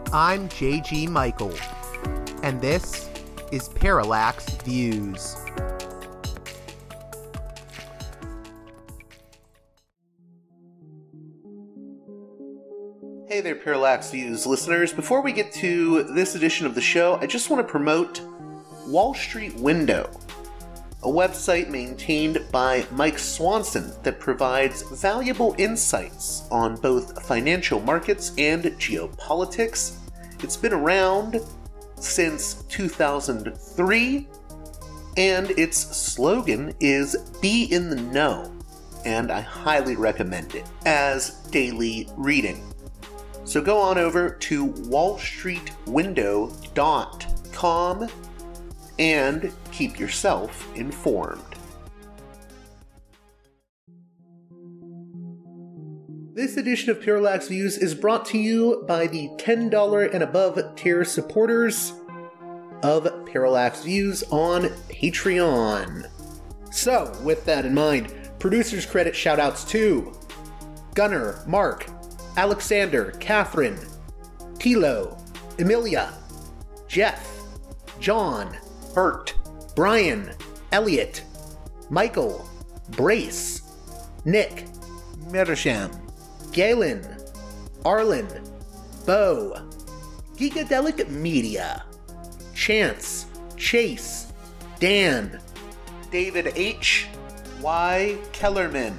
I'm J.G. Michael, and this is Parallax Views. Hey there, Parallax Views listeners. Before we get to this edition of the show, I just want to promote Wall Street Window, a website maintained by Mike Swanson that provides valuable insights on both financial markets and geopolitics. It's been around since 2003, and its slogan is "Be in the Know," and I highly recommend it as daily reading. So go on over to wallstreetwindow.com and keep yourself informed. This edition of Parallax Views is brought to you by the $10 and above tier supporters of Parallax Views on Patreon. So, with that in mind, producers credit shoutouts to Gunnar, Mark, Alexander, Catherine, Tilo, Emilia, Jeff, John, Bert, Brian, Elliot, Michael, Brace, Nick, Mersham, Galen, Arlen, Bo, Geekadelic Media, Chance, Chase, Dan, David H. Y. Kellerman,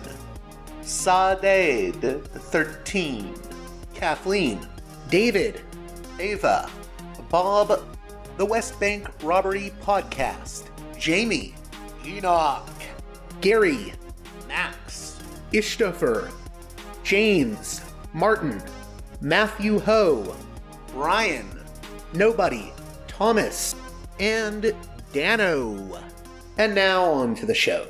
Sadeed 13, Kathleen, David, Ava, Bob, The West Bank Robbery Podcast, Jamie, Enoch, Gary, Max, Ishtofer, James, Martin, Matthew Ho, Brian, Nobody, Thomas, and Dano. And now on to the show.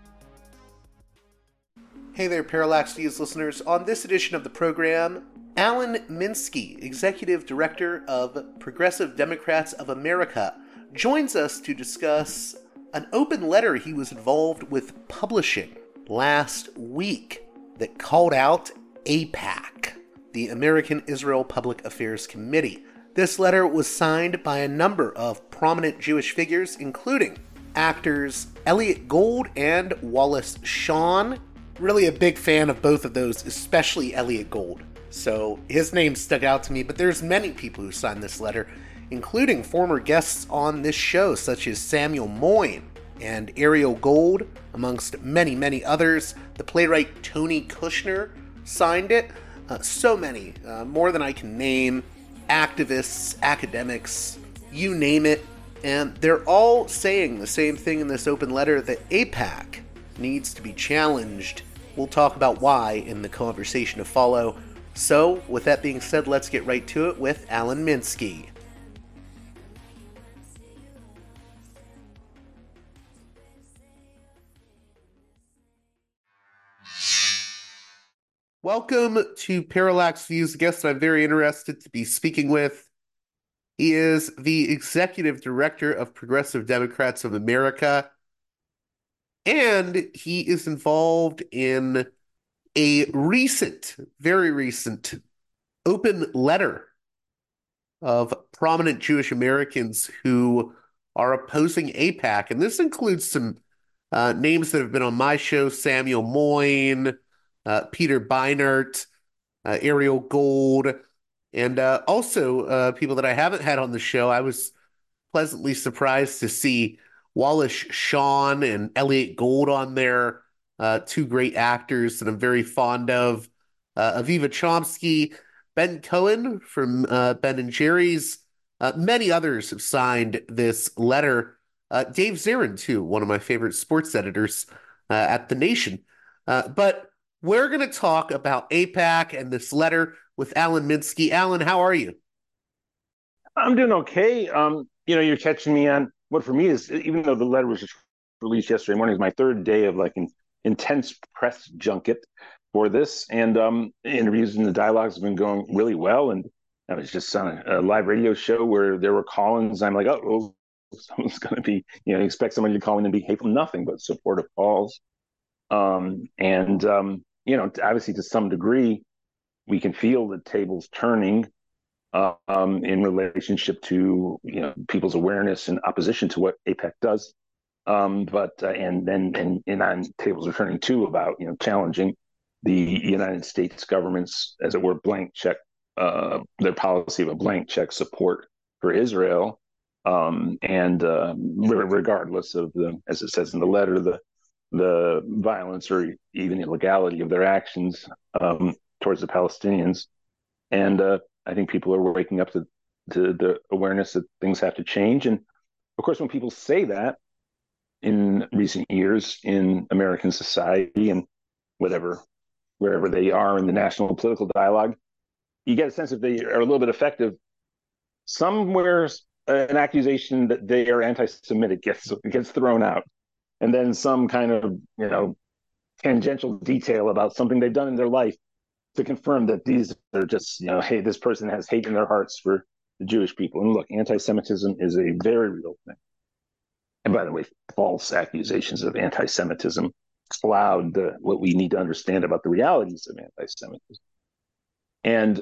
Hey there, Parallax Views listeners. On this edition of the program, Alan Minsky, Executive Director of Progressive Democrats of America, joins us to discuss an open letter he was involved with publishing last week that called out AIPAC, the American Israel Public Affairs Committee. This letter was signed by a number of prominent Jewish figures, including actors Elliot Gould and Wallace Shawn. Really a big fan of both of those, especially Elliot Gould. So his name stuck out to me, but there's many people who signed this letter, including former guests on this show, such as Samuel Moyn and Ariel Gold, amongst many, many others. The playwright Tony Kushner signed it. So many, more than I can name. Activists, academics, you name it. And they're all saying the same thing in this open letter, that AIPAC needs to be challenged. We'll talk about why in the conversation to follow. So, with that being said, let's get right to it with Alan Minsky. Welcome to Parallax Views. The guest that I'm very interested to be speaking with. He is the Executive Director of Progressive Democrats of America, and he is involved in a recent, very recent, open letter of prominent Jewish Americans who are opposing AIPAC. And this includes some names that have been on my show: Samuel Moyn, Peter Beinart, Ariel Gold, and also people that I haven't had on the show. I was pleasantly surprised to see Wallace Shawn and Elliot Gould on there, two great actors that I'm very fond of. Aviva Chomsky, Ben Cohen from Ben and Jerry's. Many others have signed this letter. Dave Zarin, too, one of my favorite sports editors at The Nation. But we're going to talk about AIPAC and this letter with Alan Minsky. Alan, how are you? I'm doing okay. You're catching me on what for me is, even though the letter was just released yesterday morning, is my third day of like an intense press junket for this, and interviews and the dialogues have been going really well. And I was just on a live radio show where there were call-ins. I'm like, oh, someone's going to be, expect somebody to call in and be hateful. Nothing but supportive calls. Obviously to some degree, we can feel the tables turning in relationship to people's awareness and opposition to what AIPAC does. And on tables returning too about challenging the United States government's, as it were, blank check, their policy of a blank check support for Israel, regardless of the, as it says in the letter, the violence or even illegality of their actions towards the Palestinians. And I think people are waking up to the awareness that things have to change. And of course, when people say that in recent years in American society and wherever they are in the national political dialogue, you get a sense if they are a little bit effective. Somewhere an accusation that they are anti-Semitic gets thrown out, and then some kind of tangential detail about something they've done in their life to confirm that these are just hey, this person has hate in their hearts for the Jewish people. And look, anti-Semitism is a very real thing. And by the way, false accusations of anti-Semitism cloud what we need to understand about the realities of anti-Semitism. And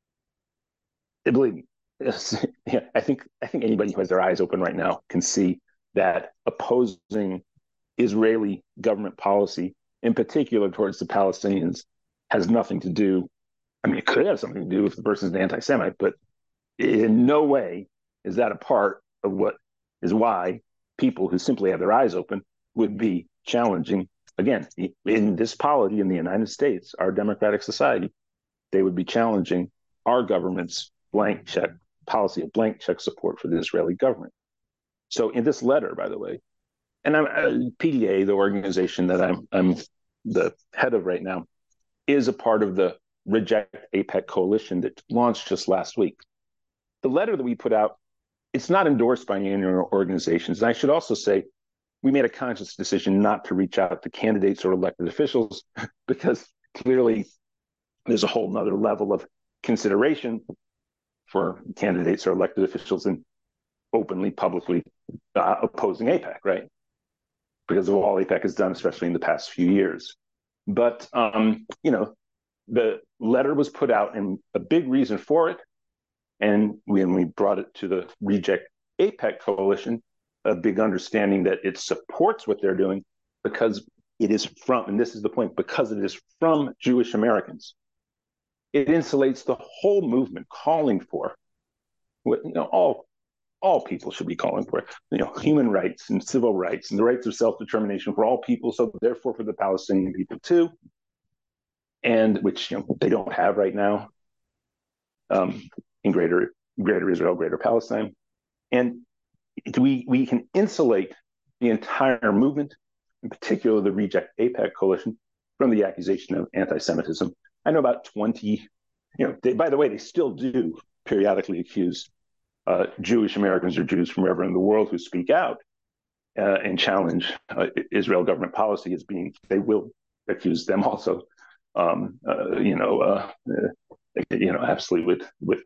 believe me, I think anybody who has their eyes open right now can see that opposing Israeli government policy, in particular towards the Palestinians, has nothing to do. I mean, it could have something to do if the person is an anti-Semite, but in no way is that a part of what is why people who simply have their eyes open would be challenging, again, in this polity in the United States, our democratic society, they would be challenging our government's blank check policy of blank check support for the Israeli government. So in this letter, by the way, and PDA, the organization that I'm the head of right now, is a part of the Reject AIPAC coalition that launched just last week. The letter that we put out, it's not endorsed by any organizations. And I should also say, we made a conscious decision not to reach out to candidates or elected officials because clearly there's a whole nother level of consideration for candidates or elected officials in openly, publicly opposing AIPAC, right? Because of all AIPAC has done, especially in the past few years. But, the letter was put out, and a big reason for it, and when we brought it to the Reject AIPAC coalition, a big understanding that it supports what they're doing because it is from, and this is the point, because it is from Jewish Americans. It insulates the whole movement calling for what all people should be calling for, human rights and civil rights and the rights of self-determination for all people. So therefore for the Palestinian people too, and which they don't have right now in greater Israel, greater Palestine. And we can insulate the entire movement, in particular the Reject AIPAC coalition, from the accusation of anti-Semitism. I know about 20, by the way, they still do periodically accuse Jewish Americans or Jews from wherever in the world who speak out and challenge Israel government policy as being, they will accuse them also, absolutely with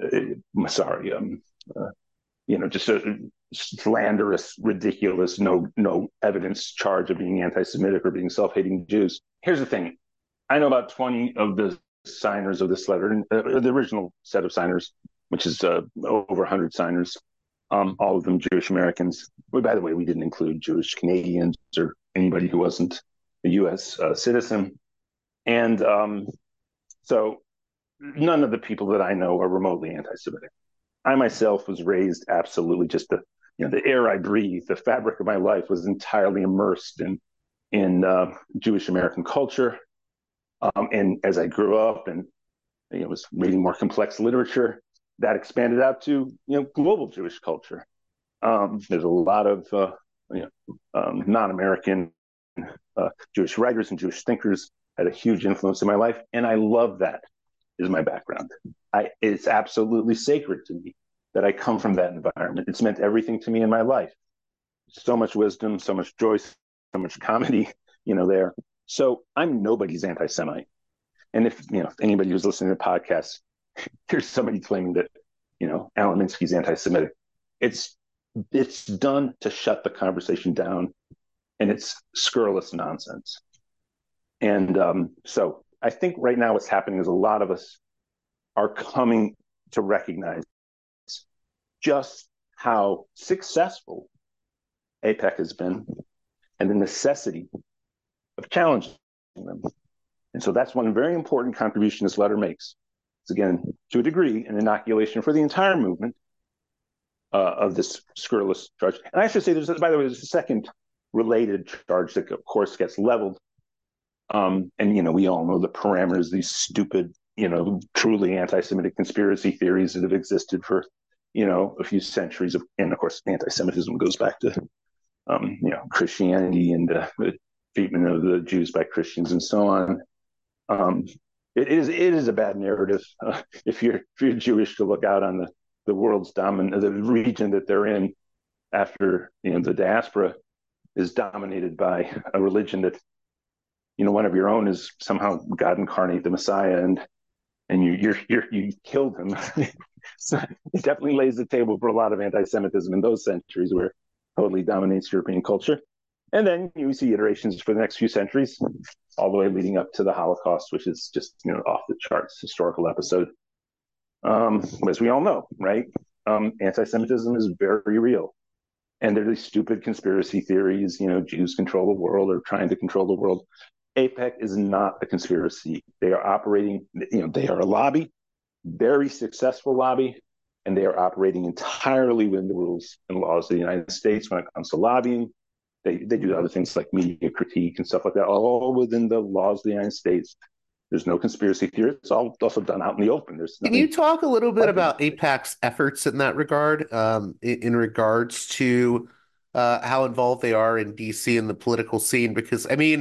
just a slanderous, ridiculous, no evidence charge of being anti-Semitic or being self-hating Jews. Here's the thing. I know about 20 of the signers of this letter, the original set of signers, which is over 100 signers, all of them Jewish Americans. By the way, we didn't include Jewish Canadians or anybody who wasn't a U.S. Citizen. And so none of the people that I know are remotely anti-Semitic. I myself was raised absolutely just the air I breathe, the fabric of my life was entirely immersed in Jewish American culture. And as I grew up and was reading more complex literature, that expanded out to global Jewish culture. There's a lot of non-American Jewish writers and Jewish thinkers had a huge influence in my life, and I love that is my background. It's absolutely sacred to me that I come from that environment. It's meant everything to me in my life. So much wisdom, so much joy, so much comedy, there. So I'm nobody's anti-Semite. And if anybody who's listening to the podcast, there's somebody claiming that Alan Minsky's anti-Semitic, it's done to shut the conversation down, and it's scurrilous nonsense. And so I think right now what's happening is a lot of us are coming to recognize just how successful AIPAC has been and the necessity of challenging them. And so that's one very important contribution this letter makes. It's, again, to a degree, an inoculation for the entire movement of this scurrilous charge. And I should say, by the way, there's a second related charge that, of course, gets leveled. And, we all know the parameters, these stupid, truly anti-Semitic conspiracy theories that have existed for, a few centuries. And, of course, anti-Semitism goes back to, Christianity and the treatment of the Jews by Christians and so on. It is a bad narrative if you're Jewish to look out on the world's the region that they're in after the diaspora is dominated by a religion that one of your own is somehow God incarnate, the Messiah, and you killed him. So it definitely lays the table for a lot of anti-Semitism in those centuries where it totally dominates European culture. And then you see iterations for the next few centuries, all the way leading up to the Holocaust, which is just off the charts historical episode. As we all know, right? Anti-Semitism is very real, and there are these stupid conspiracy theories. Jews control the world or trying to control the world. AIPAC is not a conspiracy. They are operating. They are a lobby, very successful lobby, and they are operating entirely within the rules and laws of the United States when it comes to lobbying. They do other things like media critique and stuff like that, all within the laws of the United States. There's no conspiracy theory. It's all also done out in the open. Can you talk a little bit about AIPAC's efforts in that regard, in regards to how involved they are in DC and the political scene? Because,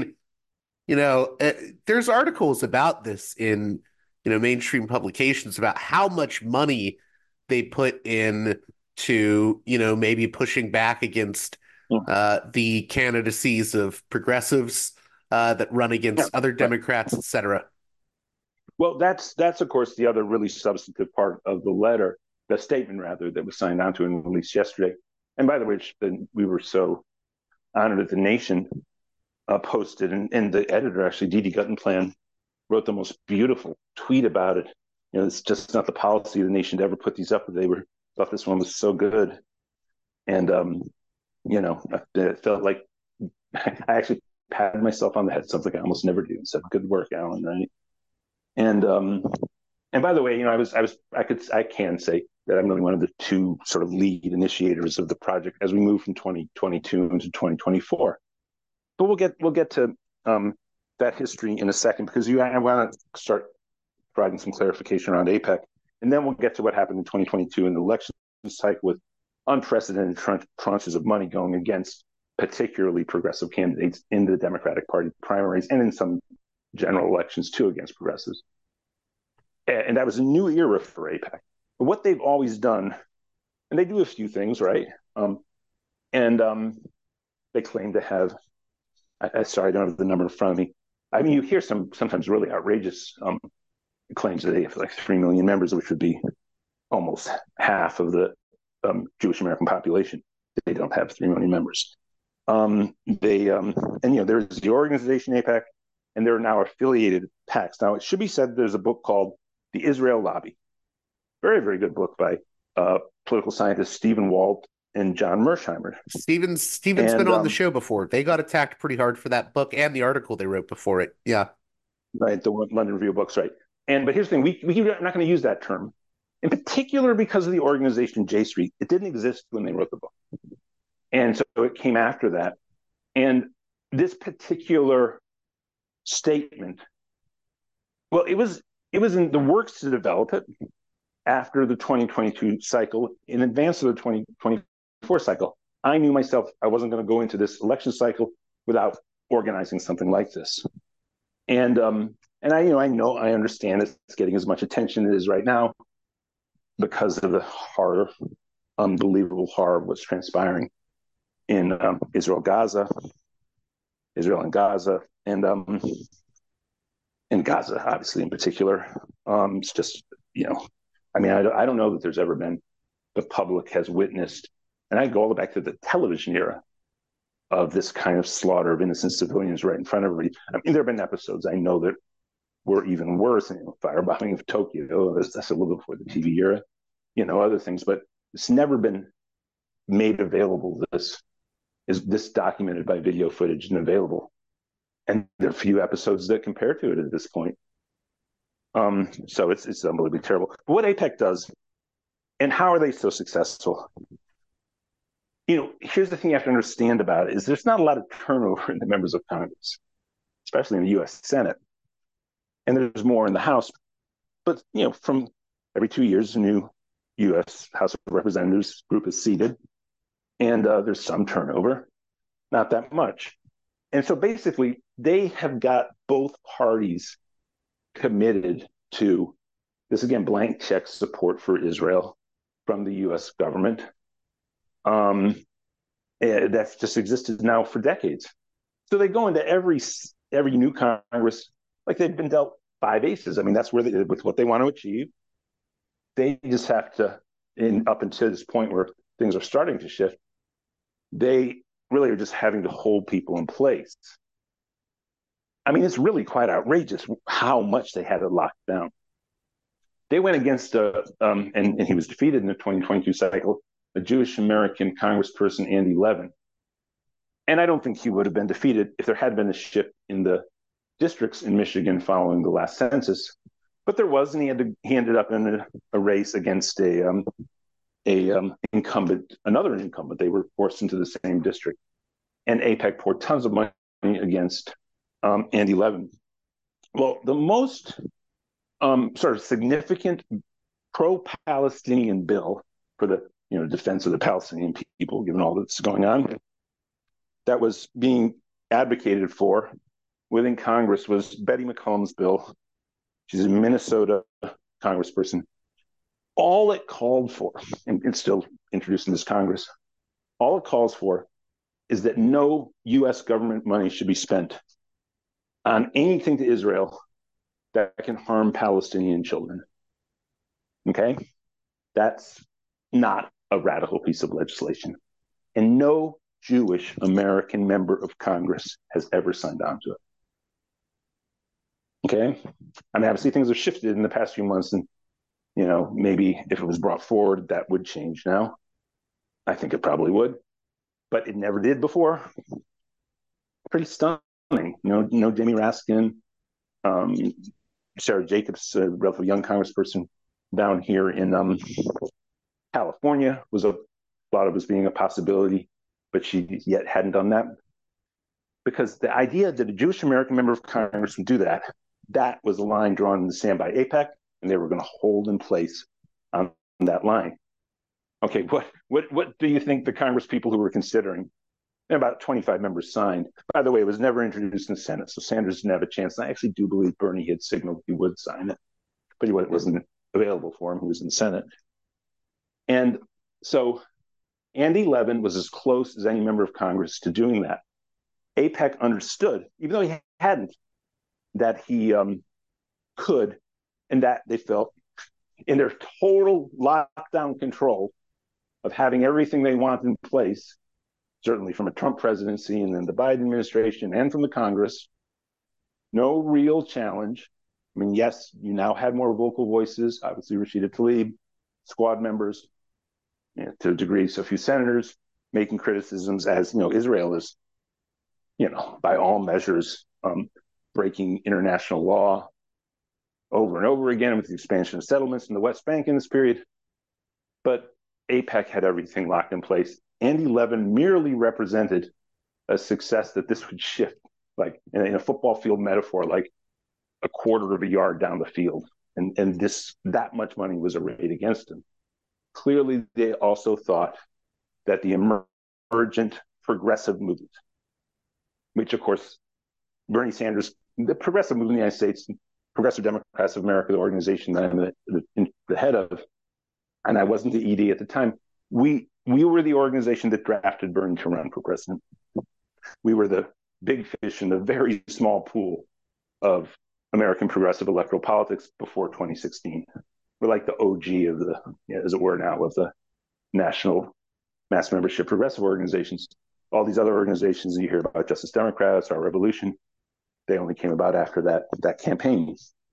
there's articles about this in, mainstream publications about how much money they put in to, maybe pushing back against the candidacies of progressives that run against other Democrats, et cetera. Well, that's of course the other really substantive part of the letter, the statement rather, that was signed onto and released yesterday. And by the way, we were so honored that the Nation posted, and the editor actually, Didi Guttenplan, wrote the most beautiful tweet about it. It's just not the policy of the Nation to ever put these up. They thought this one was so good, and it felt like I actually patted myself on the head, something I almost never do, and said, "Good work, Alan." Right? And by the way, I can say that I'm really one of the two sort of lead initiators of the project as we move from 2022 into 2024. But we'll get to that history in a second, because I want to start providing some clarification around AIPAC, and then we'll get to what happened in 2022 in the election cycle with unprecedented tranches of money going against particularly progressive candidates in the Democratic Party primaries and in some general elections too against progressives. And that was a new era for AIPAC. But what they've always done, and they do a few things, right? They claim to have, sorry, I don't have the number in front of me. You hear sometimes really outrageous claims that they have like 3 million members, which would be almost half of the Jewish American population. They don't have 3 million members. There's the organization AIPAC, and there are now affiliated PACs. Now, it should be said there's a book called The Israel Lobby. Very, very good book by political scientists Stephen Walt and John Mersheimer. Steven's been on the show before. They got attacked pretty hard for that book and the article they wrote before it. Yeah. Right, the London Review of Books, right. But here's the thing, we're not going to use that term. In particular, because of the organization J Street, it didn't exist when they wrote the book. And so it came after that. And this particular statement, well, it was in the works to develop it after the 2022 cycle, in advance of the 2024 cycle. I knew myself I wasn't going to go into this election cycle without organizing something like this. And I understand it's getting as much attention as it is right now because of the horror, unbelievable horror of what's transpiring in Israel and Gaza, and in Gaza, obviously, in particular. It's just, I don't know that there's ever been, the public has witnessed, and I go all the way back to the television era of this kind of slaughter of innocent civilians right in front of everybody. There have been episodes, I know, that were even worse. Firebombing of Tokyo, that's a little before the TV era, other things, but it's never been made available. This documented by video footage and available. And there are few episodes that compare to it at this point. So it's unbelievably terrible. But what AIPAC does, and how are they so successful? Here's the thing you have to understand about it, is there's not a lot of turnover in the members of Congress, especially in the U.S. Senate. And there's more in the House. But, from every 2 years, a new U.S. House of Representatives group is seated. And there's some turnover, not that much. And so basically, they have got both parties committed to this, again, blank check support for Israel from the U.S. government. That's just existed now for decades. So they go into every new Congress like they've been dealt 5 aces. I mean, that's where with what they want to achieve. They just have to, up until this point where things are starting to shift, they really are just having to hold people in place. I mean, it's really quite outrageous how much they had it locked down. They went against, and he was defeated in the 2022 cycle, a Jewish American Congressperson, Andy Levin. And I don't think he would have been defeated if there had been a shift in the districts in Michigan following the last census. But there was, and he ended up in a race against another incumbent. They were forced into the same district. And AIPAC poured tons of money against Andy Levin. Well, the most sort of significant pro-Palestinian bill for the defense of the Palestinian people, given all that's going on, that was being advocated for within Congress was Betty McCollum's bill. She's a Minnesota congressperson. All it called for, and it's still introduced in this Congress, all it calls for is that no U.S. government money should be spent on anything to Israel that can harm Palestinian children. Okay? That's not a radical piece of legislation. And no Jewish American member of Congress has ever signed on to it. Okay? I mean, obviously things have shifted in the past few months, and maybe if it was brought forward, that would change now. I think it probably would, but it never did before. Pretty stunning. Jamie Raskin, Sarah Jacobs, a relatively young congressperson down here in California, was thought of as being a possibility, but she yet hadn't done that. Because the idea that a Jewish American member of Congress would do that was a line drawn in the sand by AIPAC, and they were going to hold in place on that line. Okay, what do you think the Congress people who were considering? And about 25 members signed. By the way, it was never introduced in the Senate, so Sanders didn't have a chance. And I actually do believe Bernie had signaled he would sign it, but it wasn't available for him. He was in the Senate. And so Andy Levin was as close as any member of Congress to doing that. AIPAC understood, even though he hadn't, that he could, and that they felt in their total lockdown control of having everything they want in place, certainly from a Trump presidency and then the Biden administration and from the Congress, no real challenge. I mean, yes, you now had more vocal voices, obviously Rashida Tlaib, squad members, to a degree, so few senators making criticisms as, Israel is, by all measures, breaking international law over and over again with the expansion of settlements in the West Bank in this period. But AIPAC had everything locked in place. Andy Levin merely represented a success that this would shift, like in a football field metaphor, like a quarter of a yard down the field. And that much money was arrayed against him. Clearly, they also thought that the emergent progressive movement, which of course, Bernie Sanders, the progressive movement in the United States, Progressive Democrats of America, the organization that I'm the head of, and I wasn't the ED at the time, we were the organization that drafted Bernie to run for president. We were the big fish in the very small pool of American progressive electoral politics before 2016. We're like the OG of the, as it were now, of the national mass membership progressive organizations. All these other organizations you hear about, Justice Democrats, Our Revolution, they only came about after that campaign.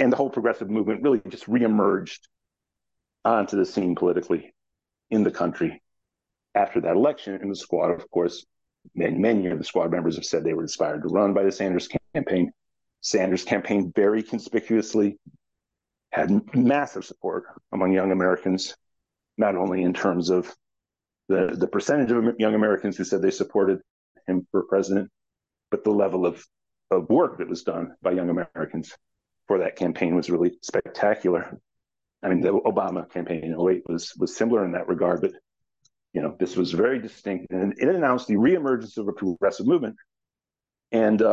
and the whole progressive movement really just reemerged onto the scene politically in the country after that election. And the squad, of course, many of the squad members have said they were inspired to run by the Sanders campaign. Sanders campaign very conspicuously had massive support among young Americans, not only in terms of the percentage of young Americans who said they supported him for president, but the level of work that was done by young Americans for that campaign was really spectacular. I mean, the Obama campaign in 2008 was similar in that regard, but this was very distinct, and it announced the reemergence of a progressive movement. And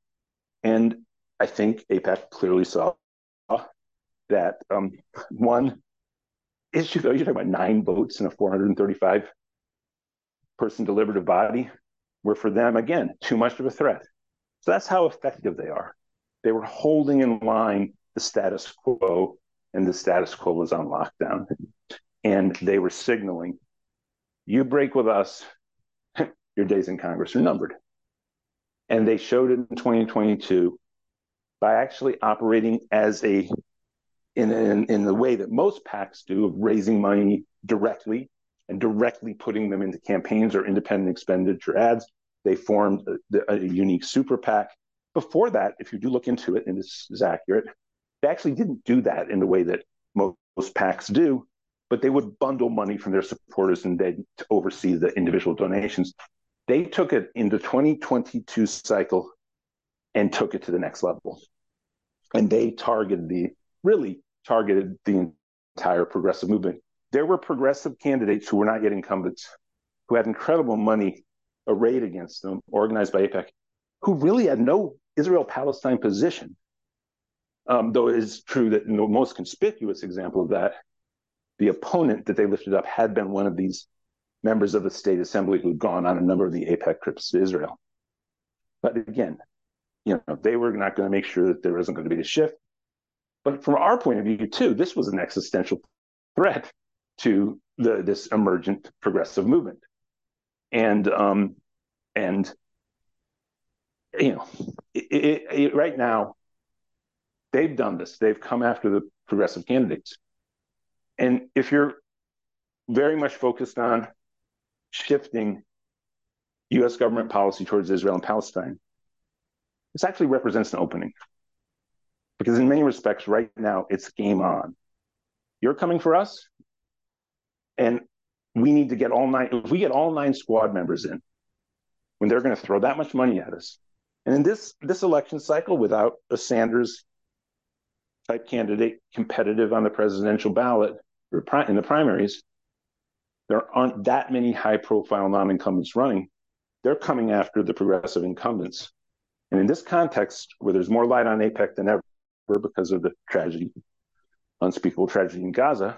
I think AIPAC clearly saw that one issue, you're talking about 9 votes in a 435 person deliberative body, were for them, again, too much of a threat. So that's how effective they are. They were holding in line the status quo, and the status quo was on lockdown. And they were signaling, you break with us, your days in Congress are numbered. And they showed it in 2022 by actually operating as in the way that most PACs do, of raising money directly and directly putting them into campaigns or independent expenditure ads. They formed a unique super PAC. Before that, if you do look into it, and this is accurate, they actually didn't do that in the way that most PACs do, but they would bundle money from their supporters and they'd oversee the individual donations. They took it in the 2022 cycle and took it to the next level. And they really targeted the entire progressive movement. There were progressive candidates who were not yet incumbents, who had incredible money arrayed against them, organized by AIPAC, who really had no Israel-Palestine position. Though it is true that the most conspicuous example of that, the opponent that they lifted up had been one of these members of the state assembly who'd gone on a number of the AIPAC trips to Israel. But again, they were not going to make sure that there wasn't going to be a shift. But from our point of view, too, this was an existential threat to this emergent progressive movement. And right now, they've done this. They've come after the progressive candidates. And if you're very much focused on shifting U.S. government policy towards Israel and Palestine, this actually represents an opening. Because in many respects, right now, it's game on. You're coming for us, and we need to get all 9. If we get all 9 squad members in, when they're going to throw that much money at us, and in this election cycle, without a Sanders type candidate competitive on the presidential ballot or in the primaries, there aren't that many high-profile non-incumbents running. They're coming after the progressive incumbents. And in this context, where there's more light on AIPAC than ever because of the tragedy, unspeakable tragedy in Gaza,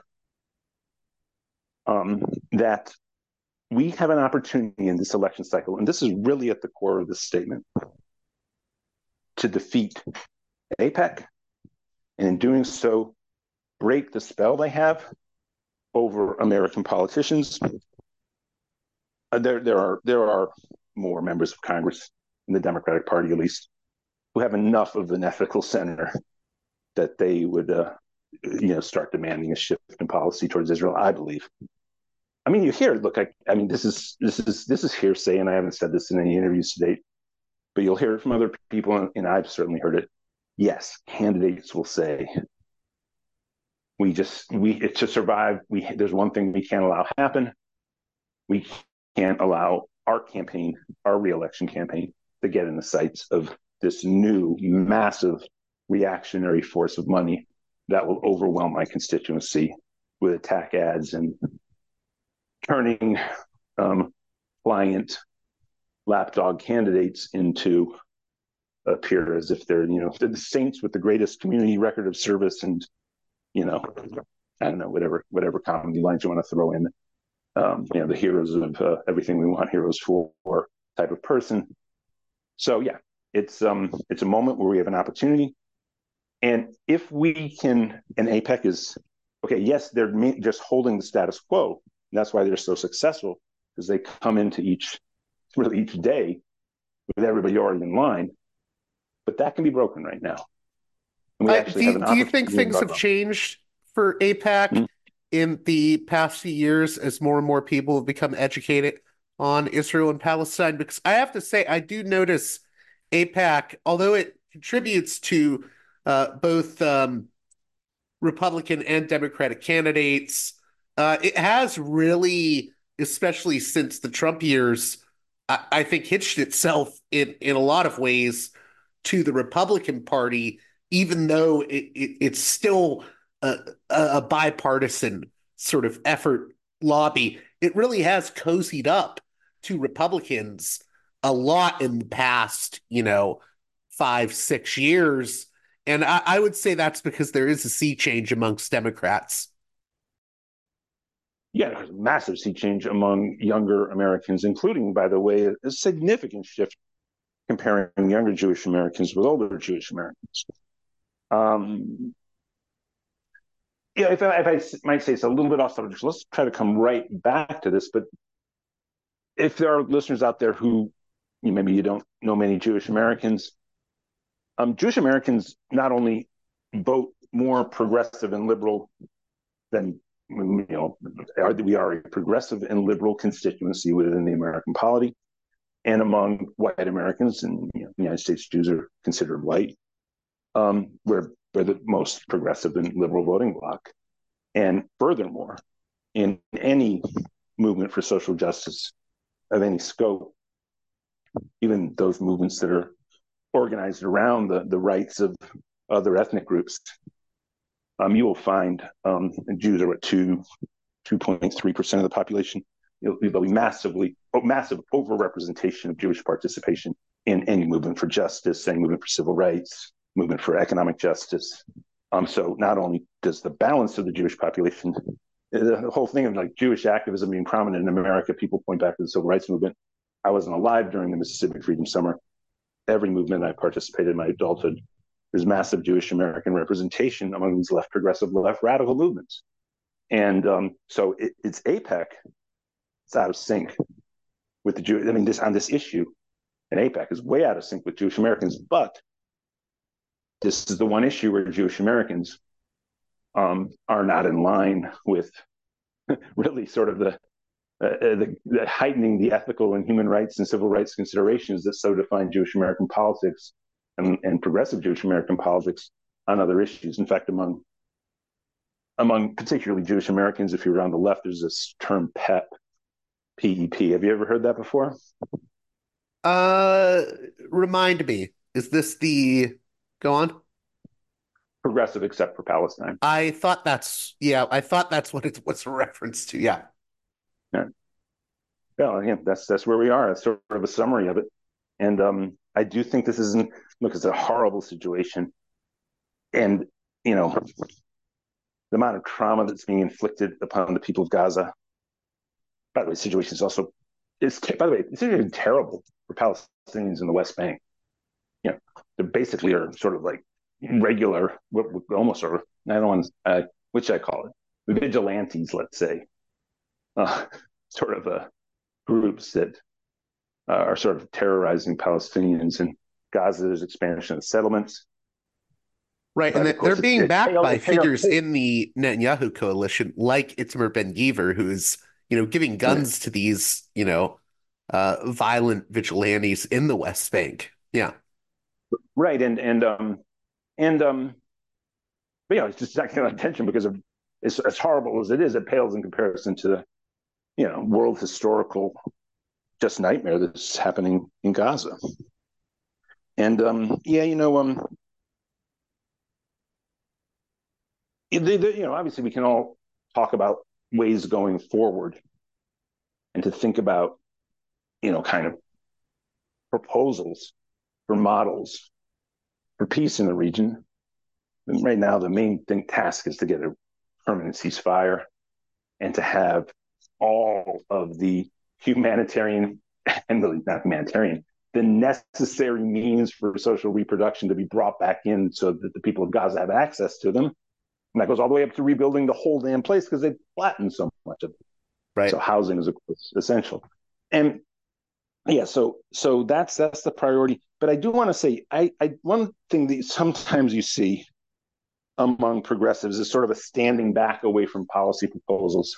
that we have an opportunity in this election cycle, and this is really at the core of this statement, to defeat AIPAC, and in doing so, break the spell they have over American politicians. There are more members of Congress in the Democratic Party, at least, who have enough of an ethical center that they would, start demanding a shift in policy towards Israel. I believe. I mean, you hear, look, I mean, this is hearsay, and I haven't said this in any interviews to date, but you'll hear it from other people, and I've certainly heard it. Yes, candidates will say, to survive, there's one thing we can't allow happen. We can't allow our campaign, our reelection campaign, to get in the sights of this new massive reactionary force of money that will overwhelm my constituency with attack ads and turning client lapdog candidates into appear as if they're the saints with the greatest community record of service, and I don't know, whatever comedy lines you want to throw in, the heroes of everything we want heroes for type of person. So yeah, it's a moment where we have an opportunity, and if we can, and AIPAC is okay. Yes, they're just holding the status quo, and that's why they're so successful, because they come into each day with everybody already in line. But that can be broken right now. And we actually have an Do you think opportunity to things talk have about. changed for APAC Mm. in the past few years as more and more people have become educated on Israel and Palestine? Because I have to say, I do notice APAC, although it contributes to both Republican and Democratic candidates. It has really, especially since the Trump years, I think hitched itself in a lot of ways to the Republican Party, even though it's still a bipartisan sort of effort lobby. It really has cozied up to Republicans a lot in the past, 5, 6 years. And I would say that's because there is a sea change amongst Democrats. Yeah, there's a massive sea change among younger Americans, including, by the way, a significant shift comparing younger Jewish Americans with older Jewish Americans. Um, yeah, if I might say it's a little bit off subject, let's try to come right back to this. But if there are listeners out there who maybe you don't know many Jewish Americans, Jewish Americans not only vote more progressive and liberal than we are a progressive and liberal constituency within the American polity, and among white Americans, and the United States Jews are considered white. We're the most progressive and liberal voting bloc. And furthermore, in any movement for social justice of any scope, even those movements that are organized around the rights of other ethnic groups, you will find Jews are at 2.3% of the population. There'll be massive overrepresentation of Jewish participation in any movement for justice, any movement for civil rights, movement for economic justice. So not only does the balance of the Jewish population, the whole thing of like Jewish activism being prominent in America, people point back to the civil rights movement. I wasn't alive during the Mississippi Freedom Summer. Every movement I participated in my adulthood, there's massive Jewish American representation among these left progressive, left radical movements. And so it's APEC. It's out of sync with the Jew. I mean, on this issue, and APEC is way out of sync with Jewish Americans. But this is the one issue where Jewish Americans are not in line with really sort of the heightening the ethical and human rights and civil rights considerations that so define Jewish American politics and progressive Jewish American politics on other issues. In fact, among particularly Jewish Americans, if you're on the left, there's this term PEP, PEP. Have you ever heard that before? Uh, Remind me, is this the go on? Progressive except for Palestine. I thought that's what it was a reference to. Yeah. Yeah. Well, again, that's where we are. That's sort of a summary of it. And I do think this isn't look, it's a horrible situation. And the amount of trauma that's being inflicted upon the people of Gaza. By the way, the situation is also it's even terrible for Palestinians in the West Bank. They basically are sort of like regular, almost or I don't want to, which I call it, vigilantes, let's say, sort of groups that are sort of terrorizing Palestinians. And Gaza, there's expansion of settlements. Right, and they're being backed by figures in the Netanyahu coalition, like Itamar Ben-Gvir, who's giving guns to these violent vigilantes in the West Bank. Yeah, right, but it's just that kind of tension because of as horrible as it is, it pales in comparison to the world historical just nightmare that's happening in Gaza. And obviously we can all talk about ways going forward and to think about, kind of proposals for models for peace in the region. And right now, the main task is to get a permanent ceasefire and to have all of the humanitarian and really not humanitarian, the necessary means for social reproduction to be brought back in so that the people of Gaza have access to them. And that goes all the way up to rebuilding the whole damn place because they flattened so much of it. right. So housing is, of course, essential. And yeah, so that's the priority. But I do want to say, I one thing that sometimes you see among progressives is sort of a standing back away from policy proposals.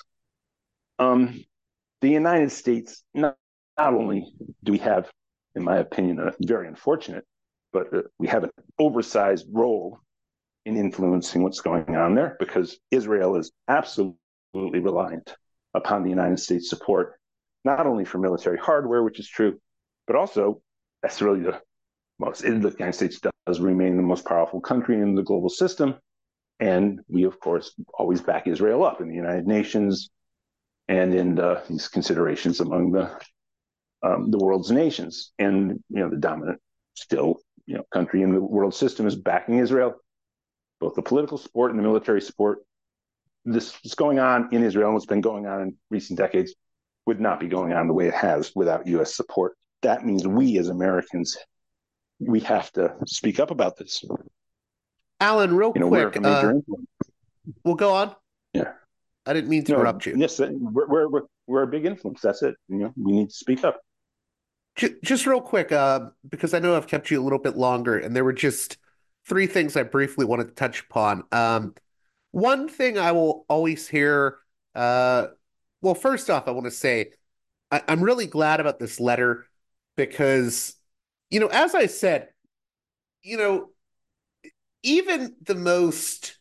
The United States, not only do we have, in my opinion, a very unfortunate, but we have an oversized role in influencing what's going on there because Israel is absolutely reliant upon the United States support, not only for military hardware, which is true, but also that's really the United States does remain the most powerful country in the global system. And we, of course, always back Israel up in the United Nations and in these considerations among the world's nations. And, the dominant still, country in the world system is backing Israel, both the political support and the military support. This is going on in Israel, and what's been going on in recent decades would not be going on the way it has without U.S. support. That means we as Americans, we have to speak up about this. Alan, real we're quick, a major influence. we'll go on. Yeah. I didn't mean to interrupt you. Yes, we're a big influence. That's it. We need to speak up. Just real quick, because I know I've kept you a little bit longer, and there were just three things I briefly wanted to touch upon. One thing I will always hear, well, first off, I want to say I'm really glad about this letter because, as I said, you know, even the most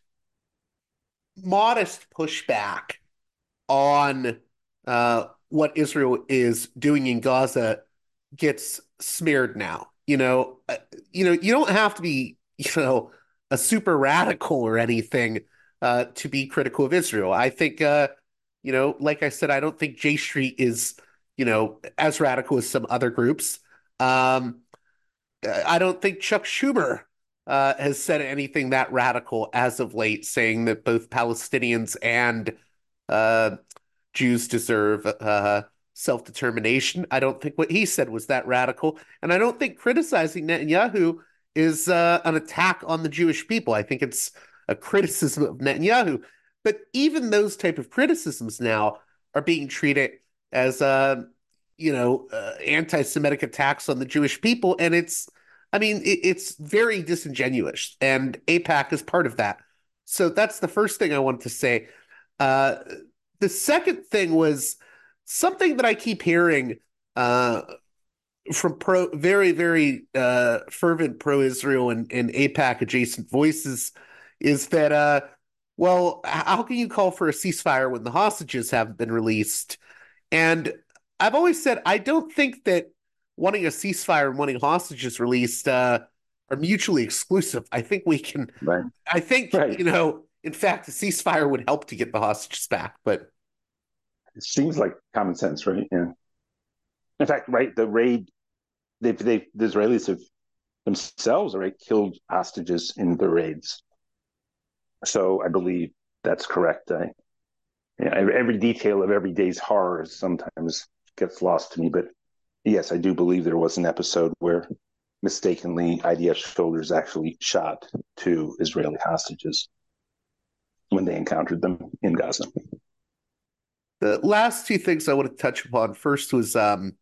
modest pushback on what Israel is doing in Gaza gets smeared now. You don't have to be, a super radical or anything to be critical of Israel. I think, like I said, I don't think J Street is, as radical as some other groups. Um, I don't think Chuck Schumer has said anything that radical as of late, saying that both Palestinians and uh, Jews deserve self-determination. I don't think what he said was that radical, and I don't think criticizing Netanyahu is an attack on the Jewish people. I think it's a criticism of Netanyahu. But even those type of criticisms now are being treated as anti-Semitic attacks on the Jewish people, and it's very disingenuous, and AIPAC is part of that. So that's the first thing I wanted to say. Uh, the second thing was something that I keep hearing from very, very fervent pro-Israel and AIPAC adjacent voices is that, well, how can you call for a ceasefire when the hostages haven't been released? And I've always said I don't think that wanting a ceasefire and wanting hostages released are mutually exclusive. I think we can. Right. I think Right. in fact, a ceasefire would help to get the hostages back. But it seems like common sense, right? Yeah. In fact, right, the raid, the Israelis have themselves already killed hostages in the raids. So I believe that's correct. Every detail of every day's horrors sometimes gets lost to me, but yes, I do believe there was an episode where mistakenly IDF soldiers actually shot two Israeli hostages when they encountered them in Gaza. the last two things I want to touch upon first was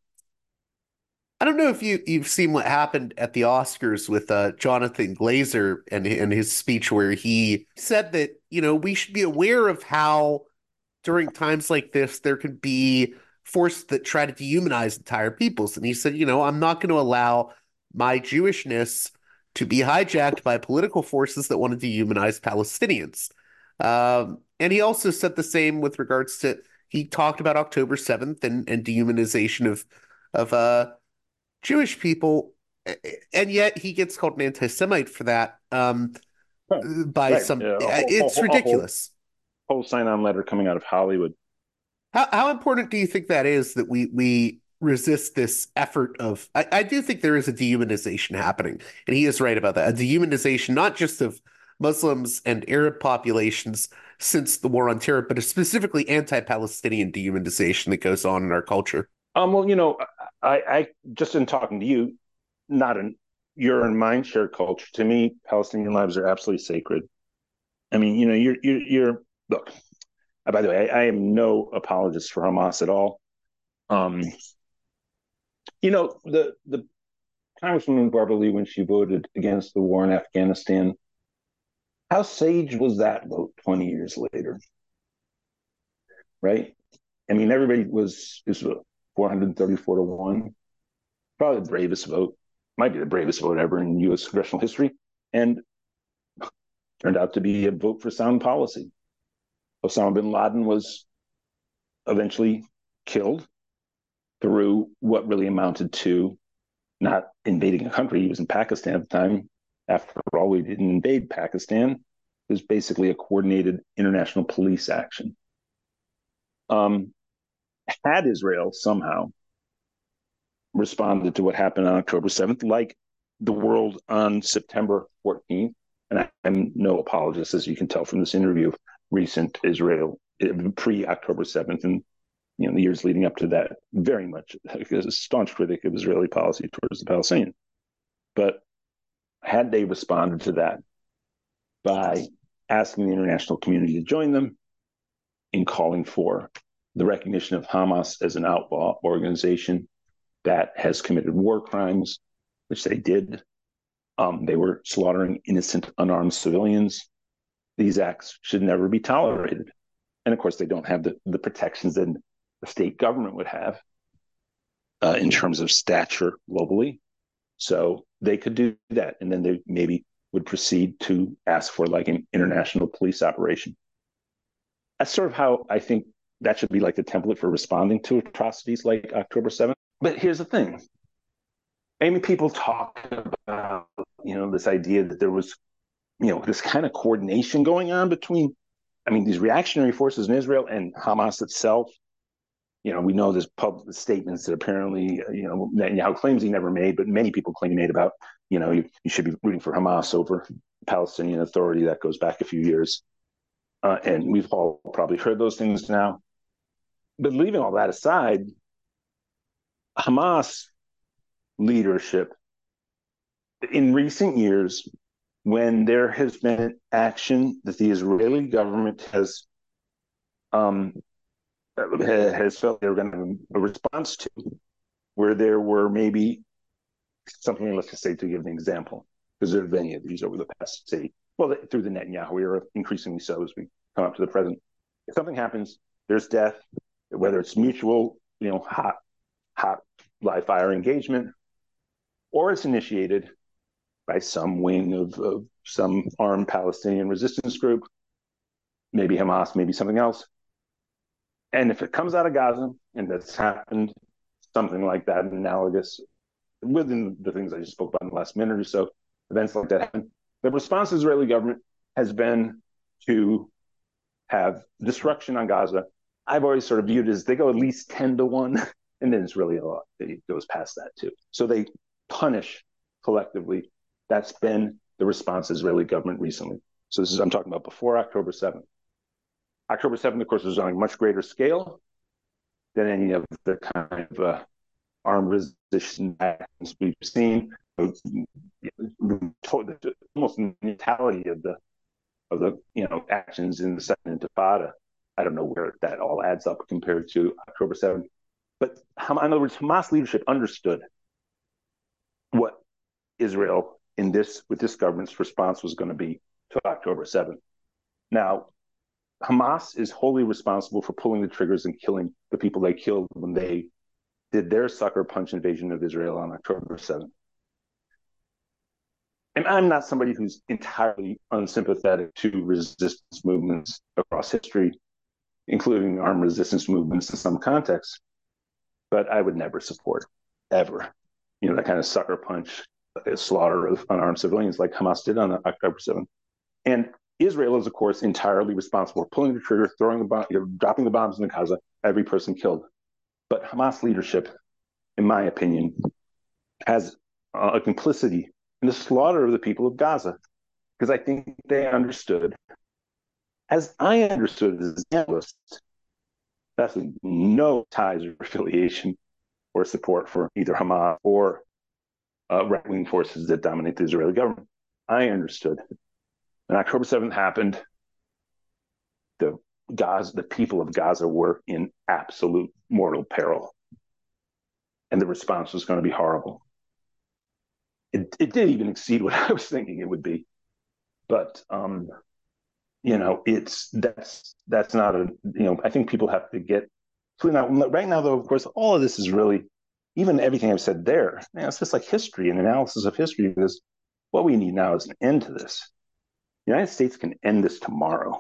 I don't know if you've seen what happened at the Oscars with Jonathan Glazer and his speech where he said that we should be aware of how during times like this there could be forces that try to dehumanize entire peoples, and he said, I'm not going to allow my Jewishness to be hijacked by political forces that want to dehumanize Palestinians. And he also said the same with regards to he talked about October 7th and dehumanization of Jewish people, and yet he gets called an anti-Semite for that by Right. some. It's A ridiculous. whole sign-on letter coming out of Hollywood. How important do you think that is that we resist this effort of? I do think there is a dehumanization happening, and he is right about that. A dehumanization not just of Muslims and Arab populations since the war on terror, but a specifically anti-Palestinian dehumanization that goes on in our culture. Well, I just in talking to you, not in your and mine shared culture. To me, Palestinian lives are absolutely sacred. I mean, you're look. By the way, I am no apologist for Hamas at all. The Congresswoman Barbara Lee, when she voted against the war in Afghanistan, How sage was that vote 20 years later? Right? I mean, everybody was 434 to 1. Probably the bravest vote, might be the bravest vote ever in U.S. congressional history. And turned out to be a vote for sound policy. Osama bin Laden was eventually killed through what really amounted to not invading a country. He was in Pakistan at the time. After all, we didn't invade Pakistan. It was basically a coordinated international police action. Had Israel somehow responded to what happened on October 7th, like the world on September 14th, and I'm no apologist, as you can tell from this interview, of recent Israel pre-October 7th and the years leading up to that, very much a staunch critic of Israeli policy towards the Palestinians. But had they responded to that by asking the international community to join them in calling for the recognition of Hamas as an outlaw organization that has committed war crimes, which they did. They were slaughtering innocent, unarmed civilians. These acts should never be tolerated. And of course, they don't have the protections that the state government would have in terms of stature globally. So they could do that. And then they maybe would proceed to ask for like an international police operation. That's sort of how I think that should be like the template for responding to atrocities like October 7th. But here's the thing. Maybe people talk about, this idea that there was, this kind of coordination going on between, these reactionary forces in Israel and Hamas itself. We know there's public statements that apparently, Netanyahu claims he never made, but many people claim he made about, you should be rooting for Hamas over Palestinian Authority. That goes back a few years. And we've all probably heard those things now. But leaving all that aside, Hamas leadership in recent years, when there has been action that the Israeli government has felt they were going to have a response to, where there were maybe something, let's just say, to give an example, because there have been many of these over the past, say, through the Netanyahu era, increasingly so as we come up to the present. If something happens, there's death, whether it's mutual, hot live fire engagement, or it's initiated by some wing of some armed Palestinian resistance group, maybe Hamas, maybe something else. And if it comes out of Gaza, and that's happened, something like that, analogous, within the things I just spoke about in the last minute or so, events like that happen, the response of the Israeli government has been to have destruction on Gaza. I've always sort of viewed it as they go at least 10 to 1, and then it's really a lot. It goes past that too. So they punish collectively. That's been the response of the Israeli government recently. So I'm talking about before October 7th. October 7th, of course, was on a much greater scale than any of the kind of armed resistance actions we've seen. Almost the mentality of the actions in the Second Intifada. I don't know where that all adds up compared to October 7th. But in other words, Hamas leadership understood what Israel with this government's response was going to be to October 7th. Now, Hamas is wholly responsible for pulling the triggers and killing the people they killed when they did their sucker punch invasion of Israel on October 7th. And I'm not somebody who's entirely unsympathetic to resistance movements across history, including armed resistance movements in some contexts, but I would never support, ever, that kind of sucker punch slaughter of unarmed civilians like Hamas did on October 7th. And Israel is, of course, entirely responsible for pulling the trigger, throwing the bomb, dropping the bombs in Gaza, every person killed. But Hamas leadership, in my opinion, has a complicity in the slaughter of the people of Gaza, because I think they understood, as I understood as a journalist, that's no ties or affiliation or support for either Hamas or right-wing forces that dominate the Israeli government. I understood. When October 7th happened, the people of Gaza were in absolute mortal peril. And the response was going to be horrible. It did even exceed what I was thinking it would be. But it's that's not a I think people have to get now. Right now, though, of course, all of this is really even everything I've said there. It's just like history and analysis of history. Because what we need now is an end to this. The United States can end this tomorrow.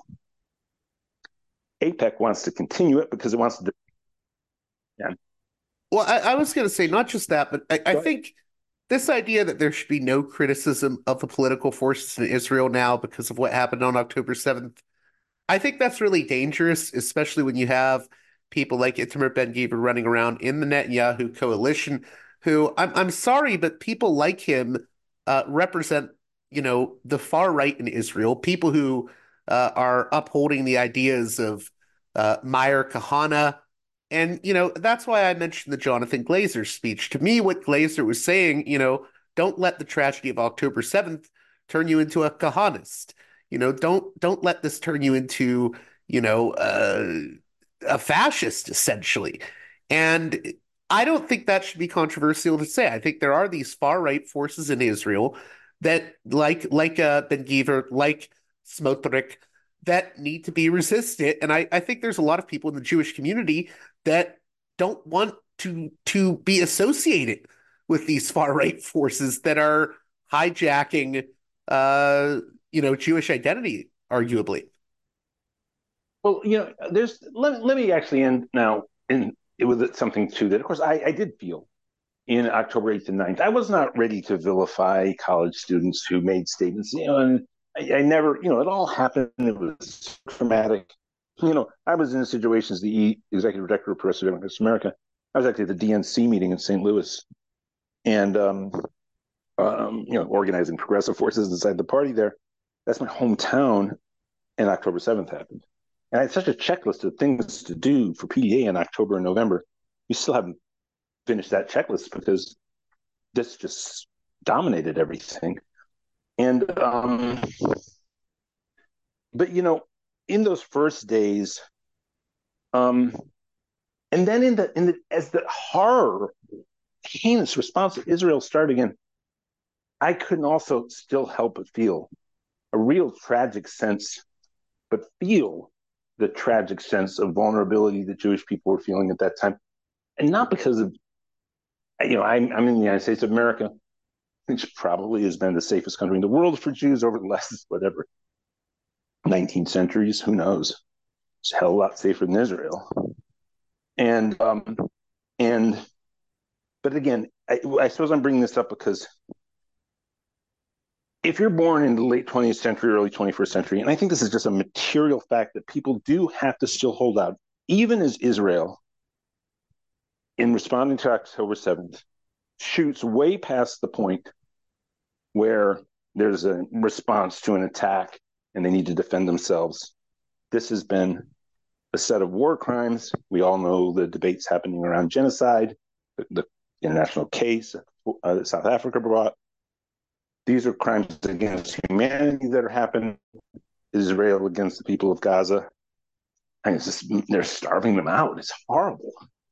APEC wants to continue it because it wants to. Yeah. Well, I was going to say not just that, but I think this idea that there should be no criticism of the political forces in Israel now because of what happened on October 7th, I think that's really dangerous, especially when you have people like Itamar Ben-Gvir running around in the Netanyahu coalition, who I'm sorry, but people like him represent, the far right in Israel, people who are upholding the ideas of Meir Kahane. And, that's why I mentioned the Jonathan Glazer speech. To me, what Glazer was saying, don't let the tragedy of October 7th turn you into a Kahanist. Don't let this turn you into, a fascist, essentially. And I don't think that should be controversial to say. I think there are these far right forces in Israel that, like Ben-Gvir, like Smotrich, that need to be resisted. And I think there's a lot of people in the Jewish community that don't want to be associated with these far right forces that are hijacking Jewish identity, arguably. Well, let me actually end now with something too that, of course, I did feel in October 8th and 9th. I was not ready to vilify college students who made statements, and I never, it all happened. It was traumatic. I was in a situation as the executive director of Progressive Democrats of America. I was actually at the DNC meeting in St. Louis, and organizing progressive forces inside the party there. That's my hometown, and October 7th happened. And I had such a checklist of things to do for PDA in October and November. We still haven't finished that checklist because this just dominated everything. And but in those first days, and then in the as the horror, heinous response to Israel started again, I couldn't also still help but feel a real tragic sense, but feel the tragic sense of vulnerability that Jewish people were feeling at that time. And not because of, I'm in the United States of America, which probably has been the safest country in the world for Jews over the last, 19 centuries. Who knows? It's a hell of a lot safer than Israel. And, but again, I suppose I'm bringing this up because if you're born in the late 20th century, early 21st century, and I think this is just a material fact that people do have to still hold out, even as Israel, in responding to October 7th, shoots way past the point where there's a response to an attack and they need to defend themselves. This has been a set of war crimes. We all know the debates happening around genocide, the international case that South Africa brought. These are crimes against humanity that are happening. Israel against the people of Gaza. And it's just, they're starving them out. It's horrible.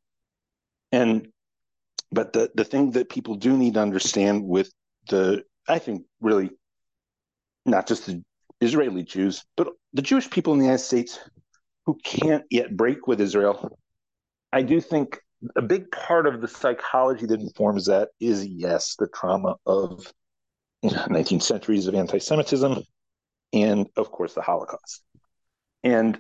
But the thing that people do need to understand with I think really not just the Israeli Jews, but the Jewish people in the United States who can't yet break with Israel, I do think a big part of the psychology that informs that is, yes, the trauma of 19th centuries of anti-Semitism and, of course, the Holocaust. And,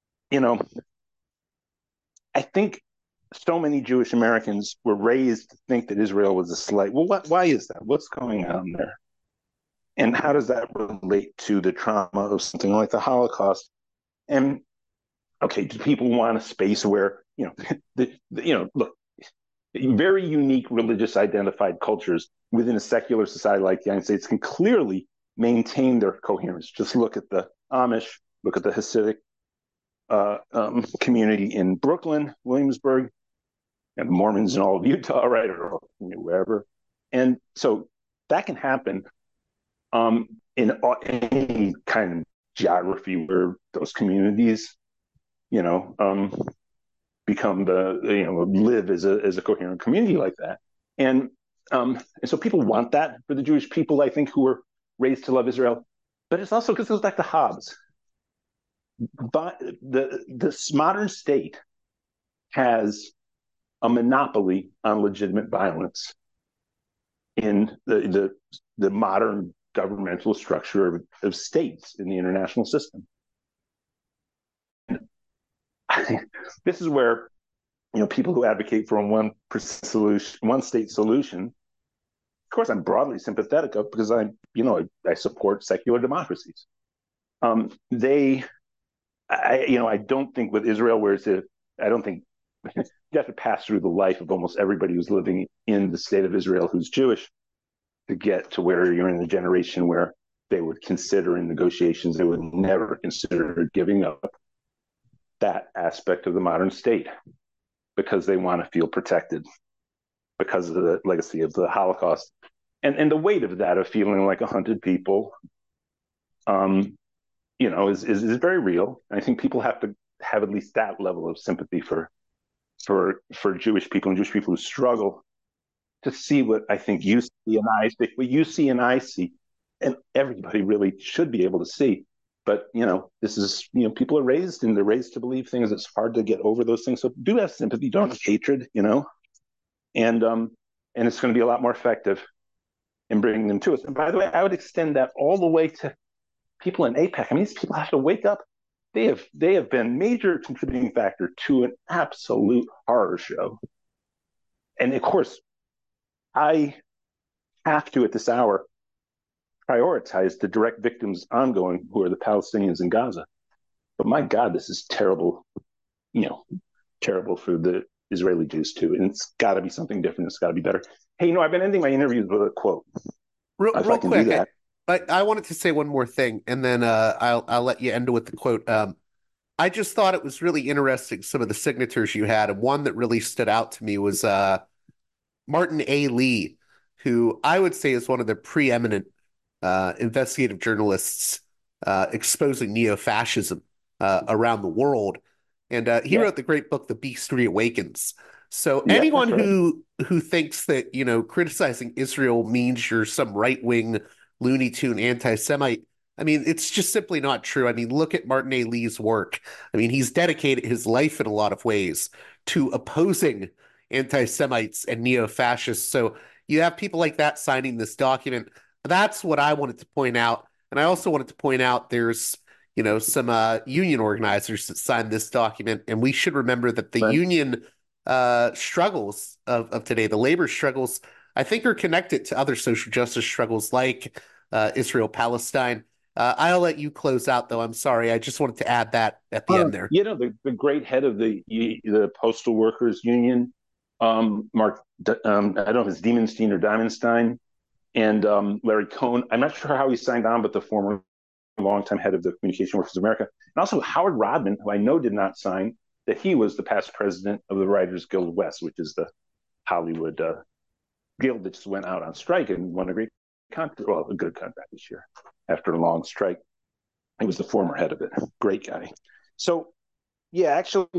I think so many Jewish Americans were raised to think that Israel was a slave. Well, why is that? What's going on there? And how does that relate to the trauma of something like the Holocaust? And okay, do people want a space where look, very unique religious identified cultures within a secular society like the United States can clearly maintain their coherence. Just look at the Amish, look at the Hasidic community in Brooklyn, Williamsburg, and Mormons in all of Utah, right, or wherever. And so that can happen in any kind of geography where those communities, become live as a coherent community like that. And so people want that for the Jewish people, I think, who were raised to love Israel. But it's also because it goes back to Hobbes. But this modern state has a monopoly on legitimate violence in the modern governmental structure of states in the international system. This is where people who advocate for a one state solution. Of course, I'm broadly sympathetic of because I support secular democracies. I don't think with Israel, I don't think you have to pass through the life of almost everybody who's living in the state of Israel who's Jewish to get to where you're in the generation where they would consider in negotiations, they would never consider giving up that aspect of the modern state because they want to feel protected because of the legacy of the Holocaust and the weight of that, of feeling like a hunted people, is very real. I think people have to have at least that level of sympathy for Jewish people and Jewish people who struggle to see what I think you see and I see, what you see and I see, and everybody really should be able to see. But this is people are raised and they're raised to believe things. It's hard to get over those things. So do have sympathy, don't have hatred, and it's going to be a lot more effective in bringing them to us. And by the way, I would extend that all the way to people in AIPAC. I mean, these people have to wake up. They have been major contributing factor to an absolute horror show. And of course, I have to at this hour prioritize the direct victims ongoing, who are the Palestinians in Gaza. But my God, this is terrible, terrible for the Israeli Jews too. And it's got to be something different. It's got to be better. Hey, I've been ending my interviews with a quote. Real quick, I wanted to say one more thing, and then I'll let you end with the quote. I just thought it was really interesting, some of the signatures you had, and one that really stood out to me was Martin A. Lee, who I would say is one of the preeminent investigative journalists exposing neo-fascism around the world. And he wrote the great book, The Beast Reawakens. So anyone who thinks that, criticizing Israel means you're some right-wing Looney Tune anti-Semite, I mean, it's just simply not true. I mean, look at Martin A. Lee's work. I mean, he's dedicated his life in a lot of ways to opposing anti-Semites and neo-fascists. So you have people like that signing this document. That's what I wanted to point out. And I also wanted to point out there's, some union organizers that signed this document. And we should remember that the union struggles of today, the labor struggles, I think are connected to other social justice struggles like Israel-Palestine. I'll let you close out, though. I'm sorry. I just wanted to add that at the end there. The great head of the Postal Workers Union, Mark, I don't know if it's Diemenstein or Diamondstein, and Larry Cohn. I'm not sure how he signed on, but the former longtime head of the Communication Workers of America, and also Howard Rodman, who I know did not sign, that he was the past president of the Writers Guild West, which is the Hollywood guild that just went out on strike and won a great contract, a good contract this year after a long strike. He was the former head of it. Great guy. So, yeah, actually,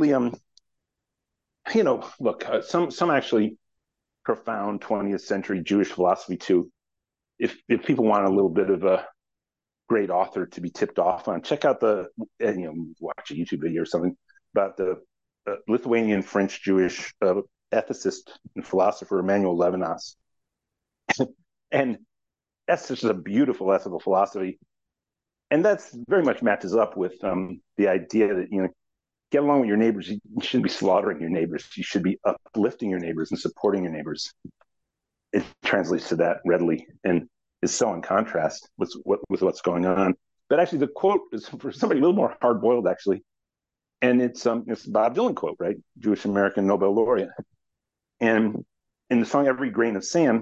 look, some actually profound 20th century Jewish philosophy too. If people want a little bit of a great author to be tipped off on, check out watch a YouTube video or something about the Lithuanian French Jewish ethicist and philosopher Emmanuel Levinas. And that's just a beautiful ethical philosophy. And that's very much matches up with the idea that, get along with your neighbors. You shouldn't be slaughtering your neighbors. You should be uplifting your neighbors and supporting your neighbors. It translates to that readily and is so in contrast with what's going on. But actually, the quote is for somebody a little more hard-boiled, actually. And it's Bob Dylan quote, right? Jewish American Nobel laureate. And in the song Every Grain of Sand,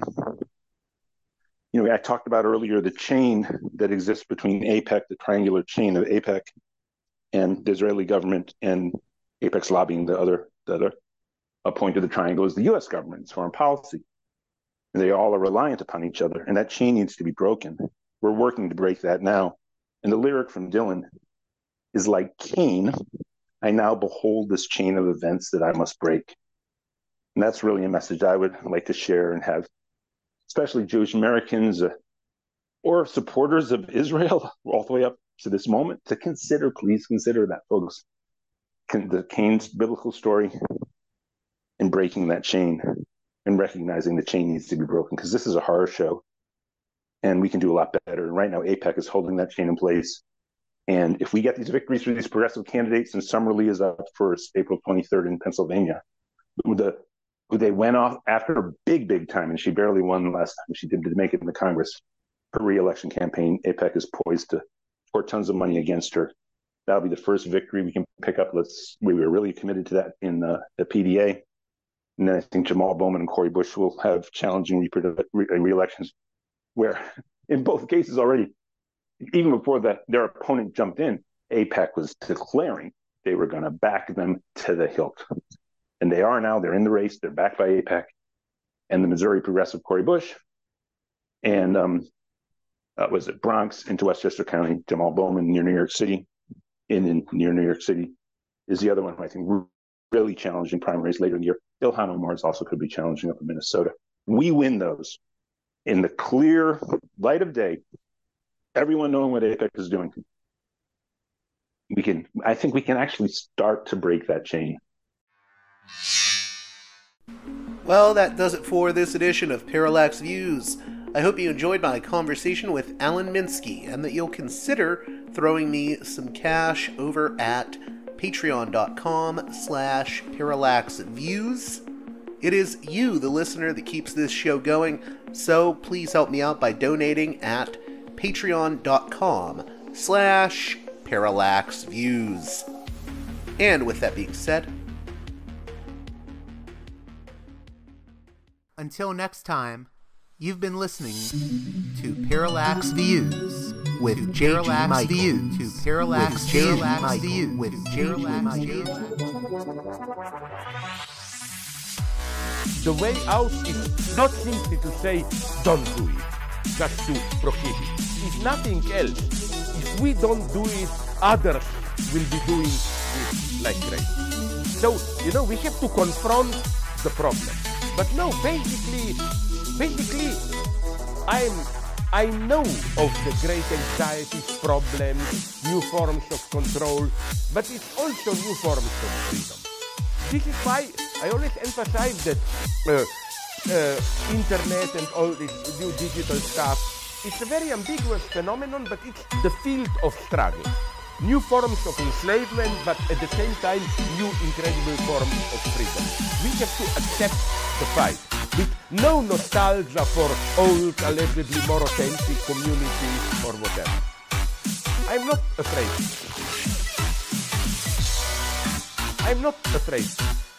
I talked about earlier the chain that exists between AIPAC, the triangular chain of AIPAC, and the Israeli government, and AIPAC's lobbying the other point of the triangle is the U.S. government's foreign policy. And they all are reliant upon each other, and that chain needs to be broken. We're working to break that now. And the lyric from Dylan is like Cain, I now behold this chain of events that I must break. And that's really a message I would like to share and have, especially Jewish Americans or supporters of Israel all the way up to this moment to consider, please consider that, folks. The Cain's biblical story and breaking that chain and recognizing the chain needs to be broken, because this is a horror show and we can do a lot better. And right now, AIPAC is holding that chain in place. And if we get these victories for these progressive candidates, and Summer Lee is up first, April 23rd in Pennsylvania, who they went off after a big time, and she barely won last time she did make it in the Congress. Her re-election campaign, AIPAC is poised to pour tons of money against her. That'll be the first victory we can pick up. We were really committed to that in the PDA. And then I think Jamal Bowman and Cori Bush will have challenging re-elections, where in both cases already, even before their opponent jumped in, AIPAC was declaring they were going to back them to the hilt. And they are now. They're in the race. They're backed by AIPAC and the Missouri Progressive Cori Bush. And was it Bronx into Westchester County, Jamal Bowman near New York City. Near New York City is the other one who I think really challenging primaries later in the year. Ilhan Omar also could be challenging up in Minnesota. We win those in the clear light of day, everyone knowing what AIPAC is doing. I think we can actually start to break that chain. Well, that does it for this edition of Parallax Views. I hope you enjoyed my conversation with Alan Minsky, and that you'll consider throwing me some cash over at patreon.com/parallaxviews. It is you, the listener, that keeps this show going, so please help me out by donating at patreon.com/parallaxviews. And with that being said, until next time, you've been listening to Parallax Views with J.G. Michael. To Parallax Views with J.G. Michael. The way out is not simply to say, don't do it, just to prohibit. If nothing else, if we don't do it, others will be doing it like crazy. So, we have to confront the problem. But no, basically, I know of the great anxieties, problems, new forms of control, but it's also new forms of freedom. This is why I always emphasize that internet and all this new digital stuff, it's a very ambiguous phenomenon, but it's the field of struggle. New forms of enslavement, but at the same time, new incredible forms of freedom. We have to accept the fight with no nostalgia for old, allegedly more authentic communities or whatever. I'm not afraid. I'm not afraid.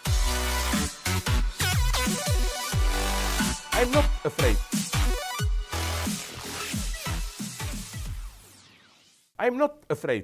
I'm not afraid. I'm not afraid.